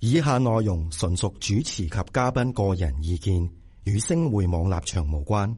以下內容純屬主持及嘉賓個人意見，與星匯網立場無關。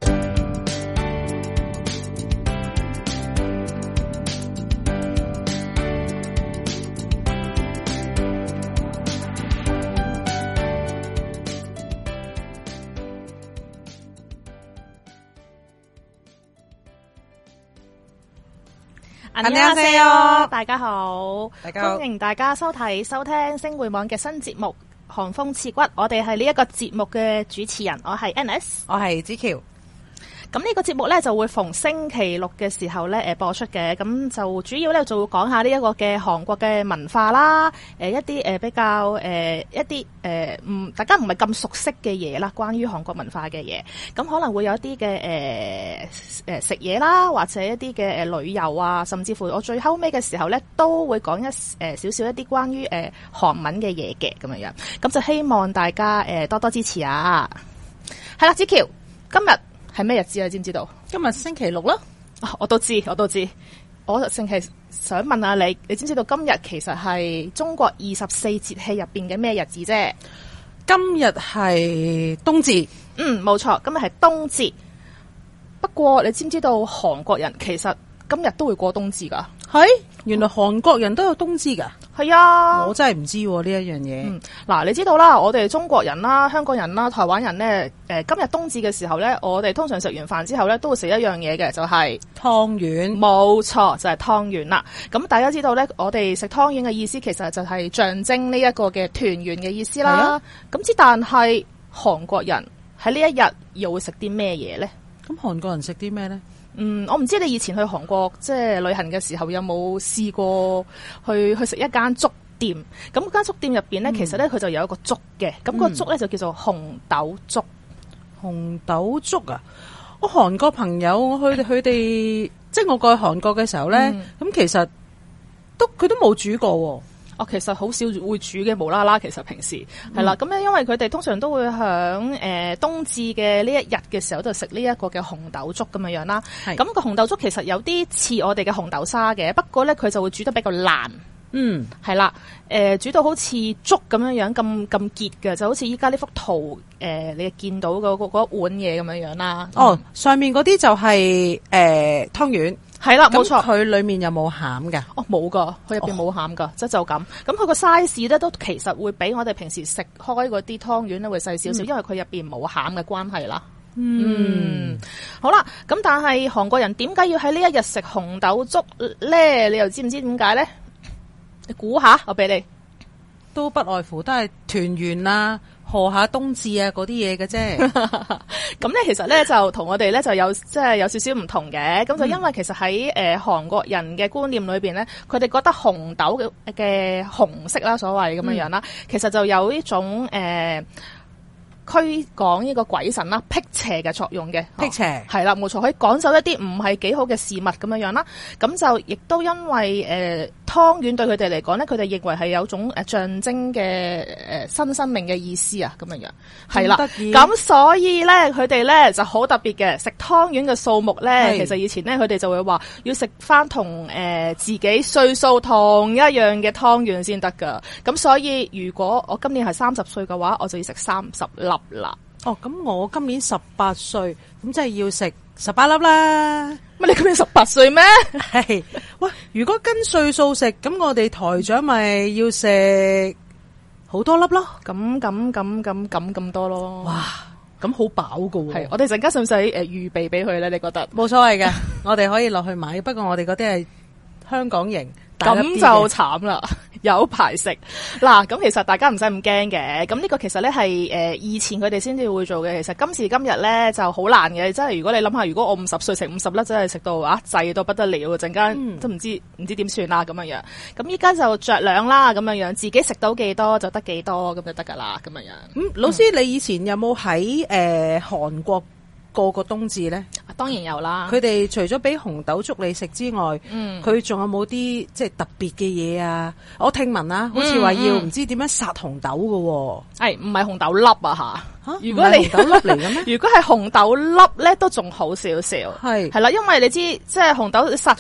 안녕하세요，大家好， 歡迎大家收聽星匯網嘅新節目《寒風刺骨》。我哋係呢一個節目嘅主持人，我係 Annis， 我係子喬。 咁呢個節目咧就會逢星期六嘅時候咧播出嘅，咁就主要咧就會講下呢一個嘅韓國嘅文化啦，一啲比較一啲大家唔係咁熟悉嘅嘢啦，關於韓國文化嘅嘢，咁可能會有一啲嘅食嘢啦，或者一啲嘅旅遊啊，甚至乎我最後尾嘅時候咧都會講少少一啲關於韓文嘅嘢嘅咁樣，咁就希望大家多多支持啊！係啦，子喬，今日係咩日子啊？你知唔知道？ 今日星期六啦。 我都知。我淨係想問下你，你知唔知道今日其實係中國24節氣入邊嘅咩日子啫？ 今日係冬至。 冇錯，今日係冬至。不過你知唔知道韓國人其實今日都會過冬至噶？ 係，原來韓國人都有冬至噶。 係啊， 我真係唔知呢一樣嘢。 嗱，你知道啦，我哋中國人啦、香港人啦、台灣人咧，今日冬至嘅時候咧，我哋通常食完飯之後咧，都會食一樣嘢嘅，就係湯圓。冇錯，就係湯圓啦。咁大家知道咧，我哋食湯圓嘅意思其實就係象徵呢一個嘅團圓嘅意思啦。咁但係韓國人喺呢一日又會食啲咩嘢咧？ 咁韓國人食啲咩咧？ 我唔知你以前去韓國即係旅行嘅時候有冇試過去食一間粥店？咁間粥店入邊咧，其實咧佢就有一個粥嘅，咁個粥咧就叫做紅豆粥。 紅豆粥啊！我韓國朋友，佢哋即係我過去韓國嘅時候咧，咁其實佢都冇煮過喎。 其實好少會煮嘅，無啦啦。其實平時係啦，咁咧因為佢哋通常都會響冬至嘅呢一日嘅時候就食呢一個嘅紅豆粥咁樣啦。咁個紅豆粥其實有啲似我哋嘅紅豆沙嘅，不過咧佢就會煮得比較爛。係啦，煮到好似粥咁樣咁結嘅，就好似依家呢幅圖你見到嗰碗嘢咁樣啦。 上面嗰啲就係湯圓。係啦，冇錯。佢裏面有冇餡噶？ 冇噶，佢入邊冇餡噶，即係就咁。咁佢個 size 咧都其實會比我哋平時食開嗰啲湯圓咧會細少少，因為佢入邊冇餡嘅關係啦。好啦，咁但係韓國人點解要喺呢一日食紅豆粥咧？你又知唔知點解咧？你估下，我俾你。 都不外乎都係團圓啦，賀下冬至啊嗰啲嘢嘅啫。 咁咧其實咧就同我哋咧就有即係有少少唔同嘅。咁就因為其實喺韓國人嘅觀念裏邊咧，佢哋覺得紅豆嘅紅色啦，所謂咁樣啦，其實就有呢種驅趕呢個鬼神啦、辟邪嘅作用嘅。 辟邪係啦，冇錯，可以趕走一啲唔係幾好嘅事物咁樣啦。咁就亦都因為湯圓對佢哋嚟講咧，佢哋認為係有種象徵嘅新生命嘅意思啊，咁樣係啦。咁所以咧，佢哋咧就好特別嘅，食湯圓嘅數目咧，其實以前咧佢哋就會話要食翻同自己歲數同一樣嘅湯圓先得噶。咁所以如果我今年係30歲嘅話，我就要食30粒啦。 咁我今年18歲，咁即係要食18粒啦。 乜你今年18歲咩？ 係，喂，如果跟歲數食，咁我哋台長咪要食好多粒咯。 咁多咯。 哇，咁好飽噶喎。 係，我哋陣間使唔使預備俾佢咧？你覺得？ 冇所謂嘅，我哋可以落去買。不過我哋嗰啲係香港型。 咁就慘啦，有排食嗱。咁其實大家唔使咁驚嘅。咁呢個其實咧係以前佢哋先至會做嘅。其實今時今日咧就好難嘅。真係如果你諗下，如果我50歲食50粒，真係食到滯到不得了，陣間都唔知點算啦咁樣樣。咁依家就酌量啦，咁樣樣自己食到幾多就得幾多，咁就得噶啦，咁樣樣。 老師，你以前有冇喺韓國過個冬至咧？ 當然有啦。 佢哋除咗俾紅豆粥你食之外，佢仲有冇啲即係特別嘅嘢啊？我聽聞啦，好似話要唔知點樣殺紅豆㗎喎。唔係紅豆粒啊吓？如果你紅豆粒嚟嘅咩？ 如果係紅豆粒咧，都仲好少少。係啦，因為你知即係紅豆殺咗落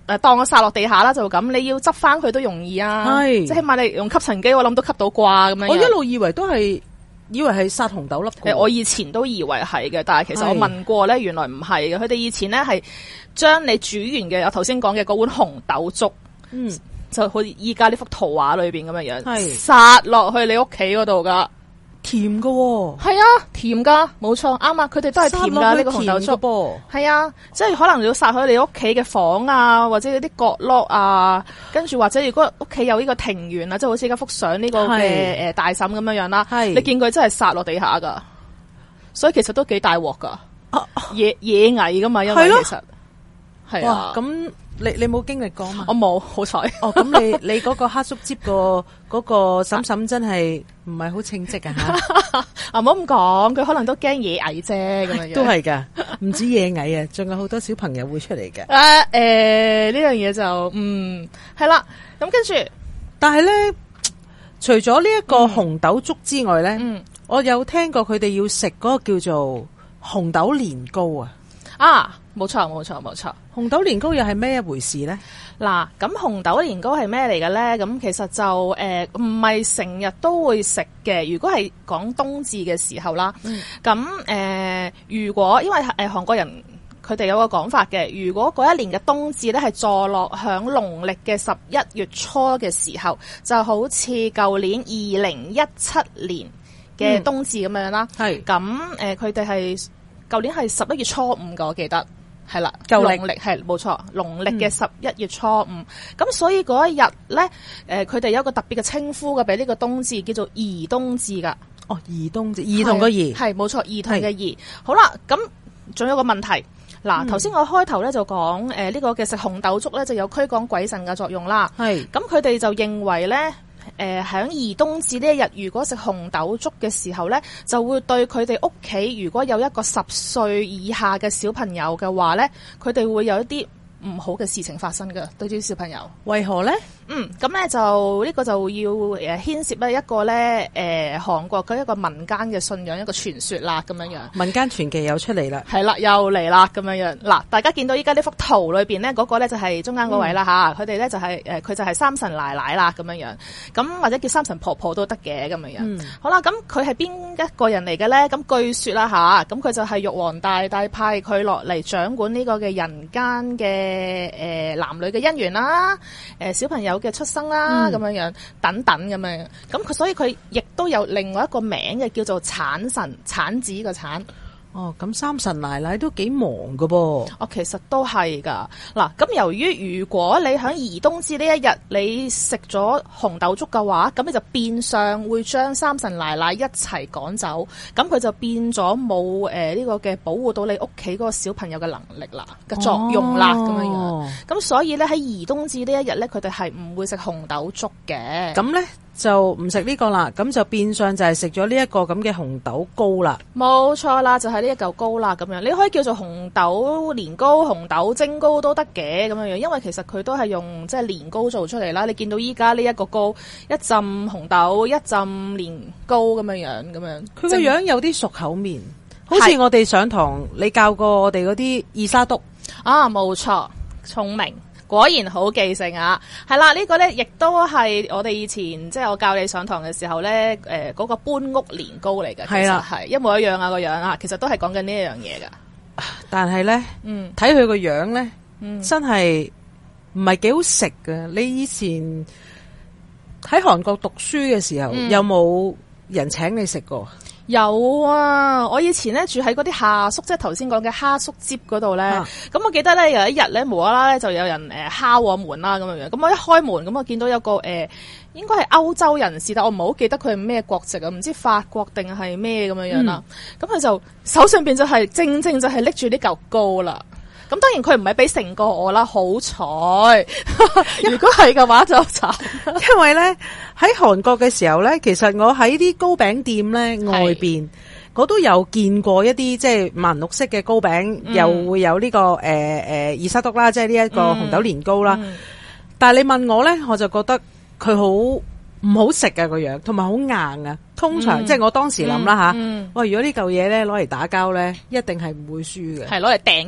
當我撒落地下啦，就咁，你要執翻佢都容易啊，即係起碼你用吸塵機，我諗都吸到啩咁樣。 我一路以為係殺紅豆粒嘅。 我以前都以為係嘅，但係其實我問過咧，原來唔係嘅。佢哋以前咧係將你煮完嘅，我頭先講嘅嗰碗紅豆粥，就好似依家呢幅圖畫裏邊咁樣樣，撒落去你屋企嗰度噶。 甜噶喎， 係啊，甜噶，冇錯，啱啊，佢哋都係甜噶呢個紅豆粥噃，係啊，即係可能你要撒去你屋企嘅房啊，或者嗰啲角落啊，跟住或者如果屋企有呢個庭園啊，即係好似而家幅相呢個嘅大嬸咁樣樣啦，你見佢真係撒落地下噶，所以其實都幾大鑊噶，野蟻噶嘛，因為其實係啊，咁。 你冇經歷過嘛？ 我冇，好彩。 咁你嗰個黑叔接嗰個嬸嬸真係唔係好稱職啊吓！ 唔好咁講，佢可能都驚野蟻啫咁樣。 都係噶，唔止野蟻啊，仲有好多小朋友會出嚟嘅。 呢樣嘢就係啦。咁跟住，但係咧， 除咗呢一個紅豆粥之外咧，我有聽過佢哋要食嗰個叫做紅豆年糕啊。 冇錯冇錯冇錯， 紅豆年糕又係咩一回事咧？ 嗱，咁紅豆年糕係咩嚟嘅咧？咁其實就唔係成日都會食嘅。如果係講冬至嘅時候啦，咁如果因為韓國人佢哋有個講法嘅，如果嗰一年嘅冬至咧係坐落響農曆嘅11月初嘅時候，就好似舊年2017年嘅冬至咁樣啦。係咁佢哋係舊年係11月初5嘅，我記得。係啦，農曆係冇錯，農曆嘅11月初5，咁所以嗰一日咧，佢哋有一個特別嘅稱呼嘅，俾呢個冬至叫做兒冬至噶。 哦，兒冬至，兒童嘅兒， 係冇錯，兒童嘅兒。好啦，咁仲有個問題，嗱，頭先我開頭咧就講，呢個嘅食紅豆粥咧就有驅趕鬼神嘅作用啦。係，咁佢哋就認為咧。喺兒冬至呢一日，如果食紅豆粥嘅時候咧，就會對佢哋屋企如果有一個10歲以下嘅小朋友嘅話咧，佢哋會有一啲唔好嘅事情發生嘅，對住小朋友。為何咧？咁咧就呢個就要牽涉咧一個咧韓國嘅一個民間嘅信仰，一個傳說啦咁樣樣。民間傳奇又出嚟啦，係啦，又嚟啦咁樣樣。嗱，大家見到依家呢幅圖裏邊咧，嗰個咧就係中間嗰位啦吓，佢哋咧就係佢就係三神奶奶啦咁樣樣，咁或者叫三神婆婆都得嘅咁樣樣。好啦，咁佢係邊一個人嚟嘅咧？咁據說啦吓，咁佢就係玉皇大帝派佢落嚟掌管呢個嘅人間嘅男女嘅姻緣啦，小朋友嘅出生啦，咁樣樣等等咁樣，咁佢所以佢亦都有另外一個名嘅，叫做產神，產子嘅產。哦，咁三神奶奶都幾忙噶噃。哦，其實都係噶。嗱，咁由於如果你喺兒冬至呢一日你食咗紅豆粥嘅話，咁你就變相會將三神奶奶一齊趕走，咁佢就變咗冇呢個嘅保護到你屋企嗰個小朋友嘅能力啦嘅作用啦，咁樣樣。咁所以咧喺兒冬至呢一日咧，佢哋係唔會食紅豆粥嘅。咁咧就唔食呢個啦，咁就變相就係食咗呢一個咁嘅紅豆糕啦。冇錯啦，就係呢一嚿糕啦，咁樣你可以叫做紅豆年糕、紅豆蒸糕都得嘅咁樣樣，因為其實佢都係用即係年糕做出嚟啦。你見到依家呢一個糕，一浸紅豆，一浸年糕咁樣樣，咁樣佢個樣有啲熟口面，好似我哋上堂你教過我哋嗰啲二沙督啊，冇錯，聰明。果然好記性啊！係啦，呢個咧亦都係我哋以前即係我教你上堂嘅時候咧，嗰個搬屋年糕嚟嘅，係啦，係一模一樣啊個樣啊，其實都係講緊呢一樣嘢噶。但係咧，睇佢個樣咧，真係唔係幾好食㗎。你以前喺韓國讀書嘅時候，有冇人請你食過？有啊！我以前咧住喺嗰啲下宿，即係頭先講嘅哈宿接嗰度咧。咁我記得咧有一日咧無啦啦咧就有人敲我門啦咁樣樣。咁我一開門咁我見到有個應該係歐洲人士，但我唔係好記得佢係咩國籍啊，唔知法國定係咩咁樣樣啦。咁佢就手上邊就係正正就係拎住呢嚿糕啦。咁當然佢唔係俾成個我啦，好彩。如果係嘅話就慘。因為咧喺韓國嘅時候咧，其實我喺啲糕餅店咧外邊，我都有見過一啲即係萬綠色嘅糕餅，又會有呢個二沙督啦，即係呢一個紅豆年糕啦。但係你問我咧，我就覺得佢好唔好食啊個樣，同埋好硬啊。通常即係我當時諗啦吓，喂，如果呢嚿嘢咧攞嚟打交咧，一定係唔會輸嘅。係攞嚟掟人。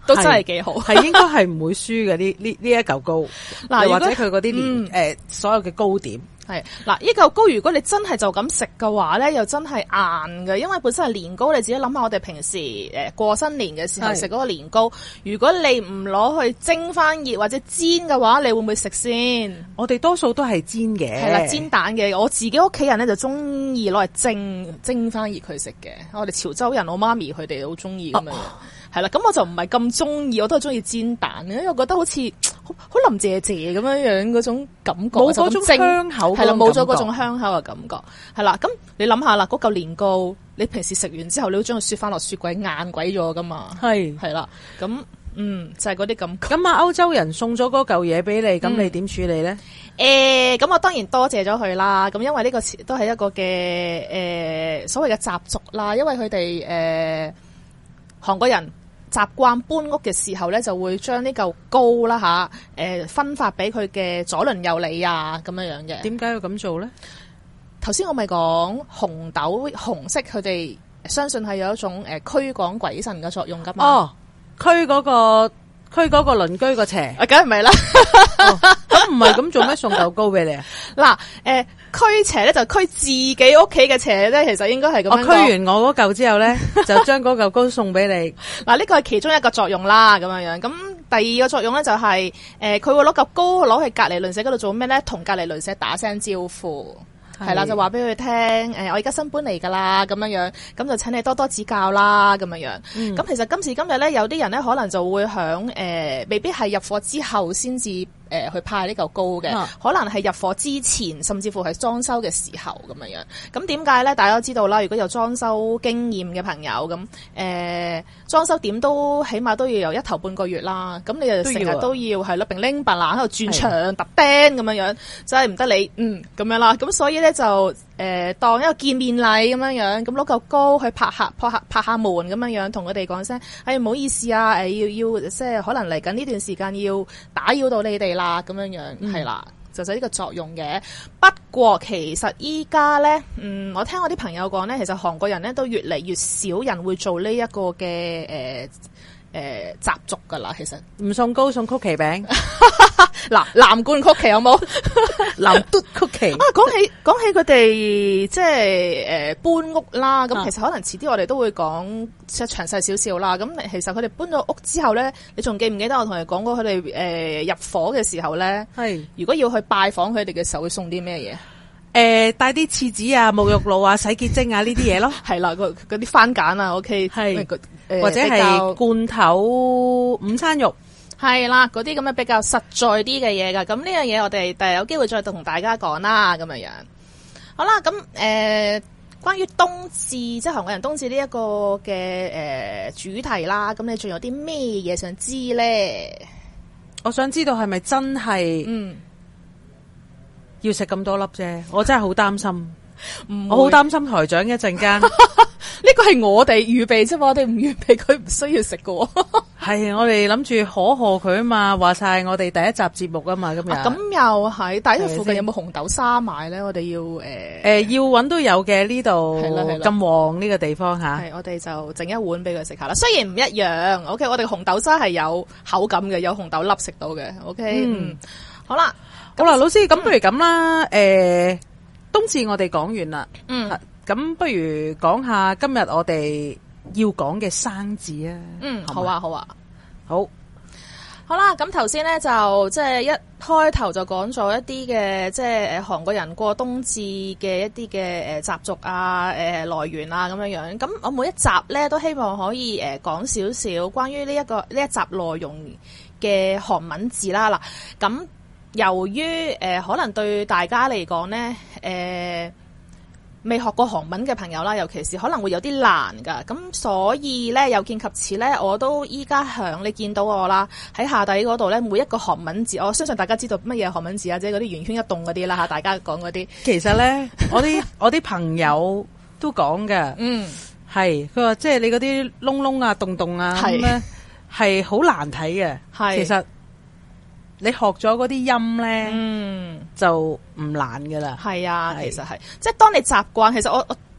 都真係幾好， 係應該係唔會輸嘅呢一嚿糕， 嗱或者佢嗰啲所有嘅糕點。 係嗱，呢嚿糕如果你真係就咁食嘅話咧，又真係硬嘅，因為本身係年糕，你自己諗下，我哋平時過新年嘅時候食嗰個年糕，如果你唔攞去蒸翻熱或者煎嘅話，你會唔會食先？ 我哋多數都係煎嘅， 係啦，煎蛋嘅。我自己屋企人咧就中意攞嚟蒸翻熱佢食嘅。我哋潮州人，我媽咪佢哋好中意咁樣。係啦，咁我就唔係咁中意，我都係中意煎蛋，因為我覺得好似好腍謝謝咁樣嗰種感覺， 冇嗰種香口， 係啦，冇咗嗰種香口嘅感覺，係啦。咁你諗下啦，嗰嚿年糕，你平時食完之後，你都將佢雪翻落雪櫃硬鬼咗噶嘛？係啦，咁就係嗰啲感覺。咁歐洲人送咗嗰嚿嘢俾你，咁你點處理咧？ 咁我當然多謝咗佢啦。咁因為呢個都係一個嘅所謂嘅習俗啦，因為佢哋韓國人習慣搬屋嘅時候咧，就會將呢嚿糕啦分發俾佢嘅左鄰右里啊，咁樣樣嘅。點解要咁做咧？頭先我咪講紅豆紅色，佢哋相信係有一種驅趕鬼神嘅作用噶嘛。哦，驅嗰個鄰居個邪，梗係唔係啦。咁唔係咁做咩送嚿糕俾你啊？嗱，驅邪咧就驅自己屋企嘅邪咧，其實應該係咁樣講。我驅完我嗰嚿之後咧，就將嗰嚿糕送俾你。嗱，呢個係其中一個作用啦，咁樣樣。咁第二個作用咧就係，佢會攞嚿糕攞去隔籬鄰舍嗰度做咩咧？同隔籬鄰舍打聲招呼。係啦，就話俾佢聽，我而家新搬嚟噶啦，咁樣樣，咁就請你多多指教啦，咁樣樣。咁其實今時今日咧，有啲人咧可能就會響未必係入伙之後先至去派呢嚿糕嘅，可能係入伙之前，甚至乎係裝修嘅時候咁樣樣。咁點解咧？大家都知道啦，如果有裝修經驗嘅朋友咁，裝修點都起碼都要有1頭半個月啦。咁你就成日都要係咯，并拎白爛喺度轉牆揼釘咁樣樣，真係唔得你咁樣啦。咁所以咧就當一個見面禮咁樣樣，咁攞嚿糕去拍下門咁樣樣，同佢哋講聲，唔好意思啊，要即係可能嚟緊呢段時間要打擾到你哋啦，咁樣樣係啦，就呢個作用嘅。不過其實依家咧，我聽我啲朋友講咧，其實韓國人咧都越嚟越少人會做呢一個嘅習俗噶啦，其實唔送糕送曲奇餅，嗱藍罐曲奇有冇？藍嘟曲奇啊！講起佢哋即係搬屋啦，咁其實可能遲啲我哋都會講即係詳細少少啦。咁其實佢哋搬咗屋之後咧，你仲記唔記得我同你講過佢哋入伙嘅時候咧？係如果要去拜訪佢哋嘅時候，會送啲咩嘢？帶啲廁紙啊、沐浴露啊、洗潔精啊呢啲嘢咯，係啦，嗰啲番梘啊 ，OK， 係或者係罐頭午餐肉，係啦，嗰啲咁嘅比較實在啲嘅嘢噶。咁呢樣嘢我哋第日有機會再同大家講啦，咁樣樣。好啦，咁關於冬至，即係韓國人冬至呢一個嘅主題啦，咁你仲有啲咩嘢想知咧？我想知道係咪真係要食咁多粒啫，我真係好擔心，我好擔心台長一陣間，呢個係我哋預備啫嘛，我哋唔預備佢唔需要食㗎。係我哋諗住可賀佢啊嘛，話晒我哋第一集節目啊嘛，咁樣。咁又係，但係附近有冇紅豆沙賣咧？我哋要要搵都有嘅，呢度咁旺呢個地方吓。係我哋就整一碗俾佢食下啦。雖然唔一樣，OK，我哋紅豆沙係有口感嘅，有紅豆粒食到嘅。OK，好啦。好啦，老師，咁不如咁啦，冬至我哋講完啦，咁不如講下今日我哋要講嘅生字啊，好啊，好啊，好啦，咁頭先咧就即係一開頭就講咗一啲嘅，即係韓國人過冬至嘅一啲嘅習俗啊，來源啊咁樣樣，咁我每一集咧都希望可以講少少關於呢一集內容嘅韓文字啦，嗱咁。由於可能對大家嚟講咧，未學過韓文嘅朋友啦，尤其是可能會有啲難噶，咁所以咧有見及此咧，我都依家你見到我啦，喺下底嗰度咧，每一個韓文字，我相信大家知道乜嘢韓文字啊，即係嗰啲圓圈一動嗰啲啦嚇，大家講嗰啲。其實咧，我啲朋友都講嘅，係佢話即係你嗰啲窿窿啊、洞洞啊咁咧，係好難睇嘅，其實。你學咗嗰啲音咧，就唔難噶啦。係啊，其實係，即係當你習慣，其實我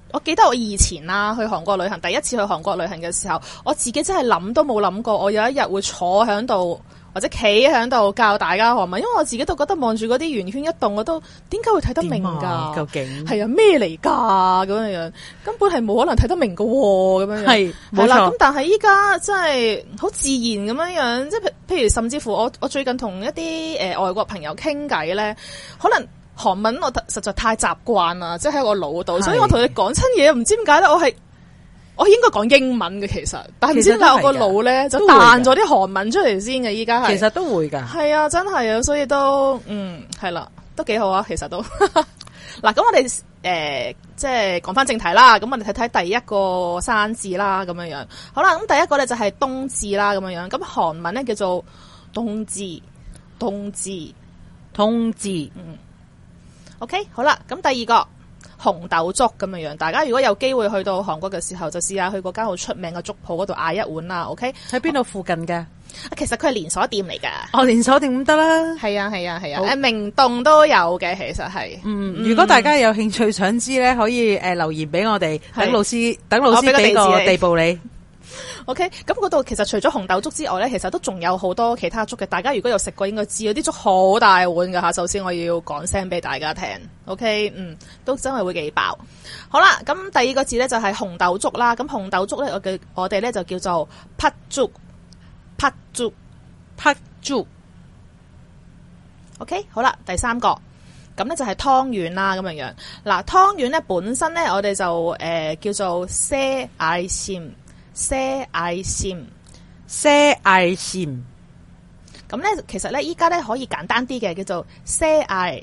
我記得我以前啦去韓國旅行，第一次去韓國旅行嘅時候，我自己真係諗都冇諗過，我有一日會坐喺度或者企喺度教大家韓文，因為我自己都覺得望住嗰啲圓圈一動，我都點解會睇得明㗎？ 究竟係啊，咩嚟㗎？咁樣根本係冇可能睇得明㗎喎，咁樣係係啦。咁但係依家真係好自然咁樣，即係譬如甚至乎我最近同一啲外國朋友傾偈咧，可能韓文我實在太習慣啦，即係喺我腦度，所以我同你講親嘢，唔知點解咧，我應該講英文嘅其實，但係唔知點解我個腦咧就彈咗啲韓文出嚟先嘅，依家係其實都會㗎，係啊，真係啊，所以都係啦，都幾好啊，其實都嗱，咁我哋即係講翻正題啦，咁我哋睇睇第一個生字啦，咁樣樣好啦，咁第一個咧就係冬至啦，咁樣樣，咁韓文咧叫做冬至，冬至，OK， 好啦，咁第二個。紅豆粥咁樣樣，大家如果有機會去到韓國嘅時候，就試下去嗰間好出名嘅粥鋪嗰度嗌一碗啦。OK， 喺邊度附近嘅？ 其實佢係連鎖店嚟㗎。 哦，連鎖店咁得啦。 係啊，明洞都有嘅，其實係。 如果大家有興趣想知咧，可以留言俾我哋，等老師俾個地步你。 OK， 咁嗰度其實除咗紅豆粥之外咧，其實都仲有好多其他粥嘅。大家如果有食過，應該知有啲粥好大碗㗎吓。首先我要講聲俾大家聽。OK， 都真係會幾飽。好啦，咁第二個字咧就係紅豆粥啦。咁紅豆粥咧，我哋咧就叫做팥粥。OK， 好啦，第三個咁咧就係湯圓啦，咁樣樣。嗱，湯圓咧本身咧我哋就叫做새알심。咁咧，其實咧，依家咧可以簡單啲嘅，叫做새알，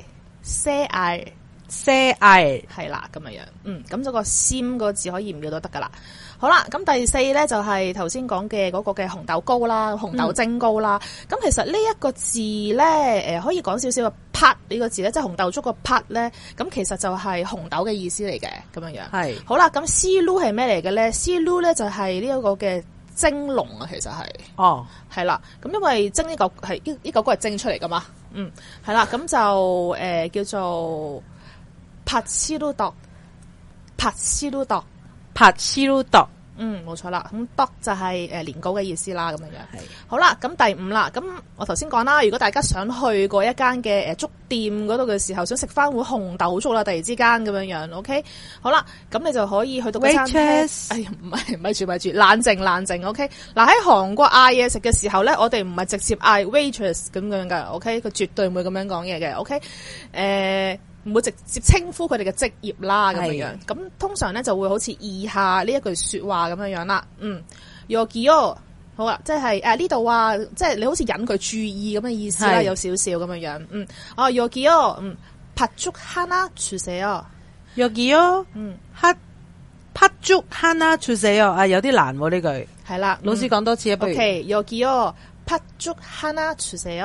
係啦，咁樣樣。咁嗰個심個字可以唔要都得噶啦。好啦，咁第四咧就係頭先講嘅嗰個嘅紅豆糕啦，紅豆蒸糕啦。咁其實呢一個字咧，可以講少少嘅팥呢個字咧，即係紅豆粥個팥咧，咁其實就係紅豆嘅意思嚟嘅，咁樣樣。係。好啦，咁시루係咩嚟嘅咧？시루咧就係呢一個嘅蒸籠啊，其實係。哦。係啦，咁因為蒸呢嚿係呢嚿糕係蒸出嚟噶嘛。係啦，咁就叫做팥시루떡。冇錯啦，咁떡就係年糕嘅意思啦，咁樣樣。係。好啦，咁第五啦，咁我頭先講啦，如果大家想去過一間嘅粥店嗰度嘅時候，想食翻碗紅豆粥啦，突然之間咁樣樣 ，OK？ 好啦，咁你就可以去到個餐廳。哎呀，咪住，冷靜 ，OK？ 嗱，喺韓國嗌嘢食嘅時候咧，我哋唔係直接嗌 waitress 咁樣噶 ，OK？ 佢絕對唔會咁樣講嘢嘅 ，OK？唔會直接稱呼佢哋嘅職業啦，咁樣樣。咁通常咧就會好似以下呢一句說話咁樣樣啦。여기요，好啦，即係呢度啊，即係你好似引佢注意咁嘅意思啦，有少少咁樣樣。여기요，팥죽 하나 주세요。여기요，팥죽 하나 주세요。啊，有啲難喎呢句。係啦，老師講多次啊，不如。OK，여기요，팥죽 하나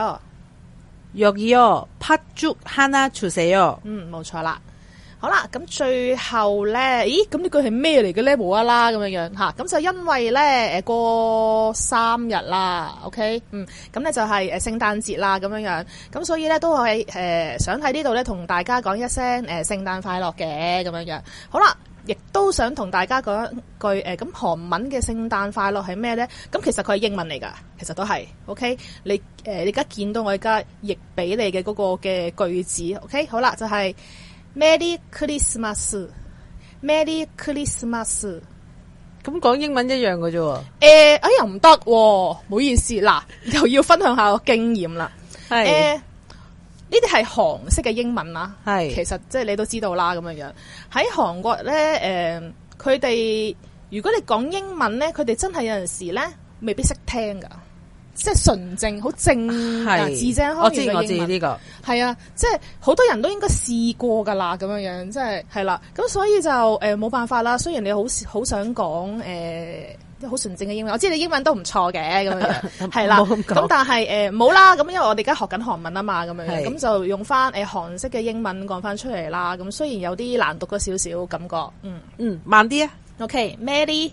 주세요。여기요，팥죽 하나 주세요。冇錯啦。好啦，咁最後咧，咦，咁呢句係咩嚟嘅咧？無啦啦咁樣樣吓，咁就因為咧，過3日啦 ，OK， 咁咧就係聖誕節啦，咁樣樣，咁所以咧都係想喺呢度咧同大家講一聲聖誕快樂嘅咁樣樣。好啦。亦都想同大家講一句咁韓文嘅聖誕快樂係咩咧？咁其實佢係英文嚟㗎，其實都係 OK。你而家見到我而家譯俾你嘅嗰個嘅句子 OK， 好啦，就係 Merry Christmas。Merry Christmas。咁講英文一樣嘅啫喎。哎呀唔得喎，唔好意思，嗱又要分享下個經驗啦。係。呢啲係韓式嘅英文啦，係其實即係你都知道啦，咁樣樣喺韓國咧，佢哋如果你講英文咧，佢哋真係有陣時咧未必識聽噶，即係純正好正字正腔圓嘅英文。我知呢個係啊，即係好多人都應該試過噶啦，咁樣樣即係啦，咁所以就冇辦法啦。雖然你好想講好純正嘅英文，我知你英文都唔錯嘅咁樣，係啦。咁但係冇啦，咁因為我哋而家學緊韓文啊嘛，咁樣，咁就用翻韓式嘅英文講翻出嚟啦。咁雖然有啲難讀咗少少感覺，慢啲啊。OK，Merry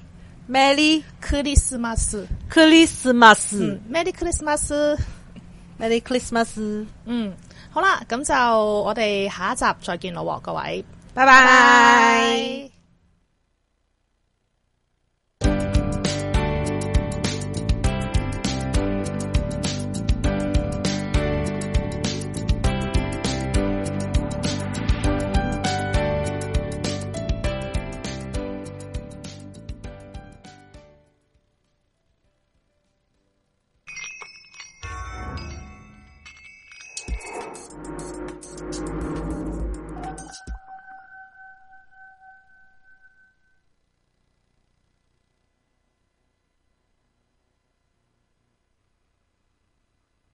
Christmas，Merry Christmas，好啦，咁就我哋下一集再見咯，各位，拜拜。